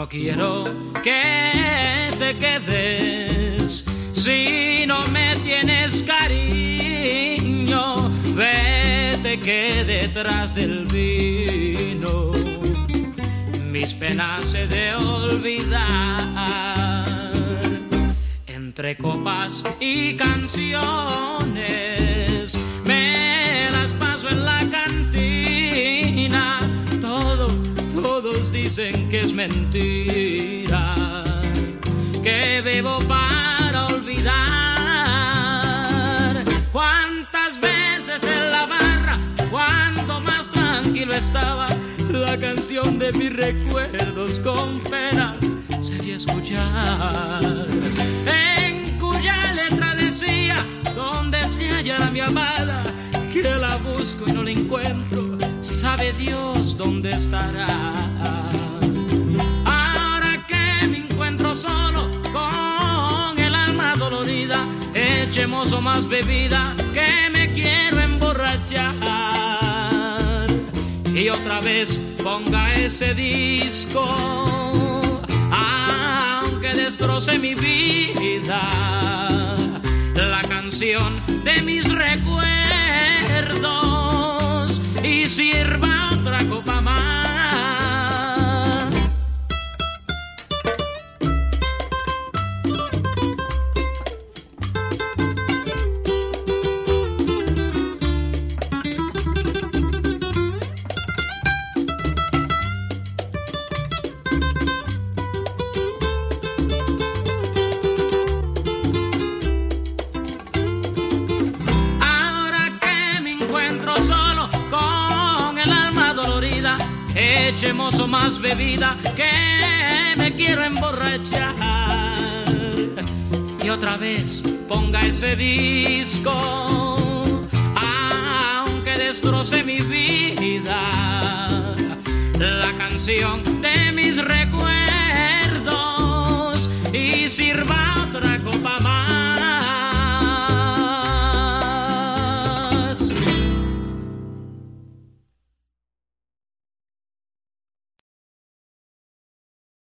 No quiero que te quedes si no me tienes cariño. Vete que detrás del vino mis penas he de olvidar. Entre copas y canciones me las paso en la cantina. Todos dicen que es mentira, que bebo para olvidar. Cuántas veces en la barra, cuanto más tranquilo estaba, la canción de mis recuerdos con pena se hacía escuchar. En cuya letra decía, donde se hallará mi amada, que la busco y no la encuentro, sabe Dios dónde estará. Ahora que me encuentro solo con el alma dolorida, echemos más bebida que me quiero emborrachar. Y otra vez ponga ese disco, aunque destroce mi vida, la canción de mis recuerdos, y sirva otra copa más. Echemos más bebida que me quiero emborrachar. Y otra vez ponga ese disco, aunque destroce mi vida, la canción de mis recuerdos, y sirva otra copa más.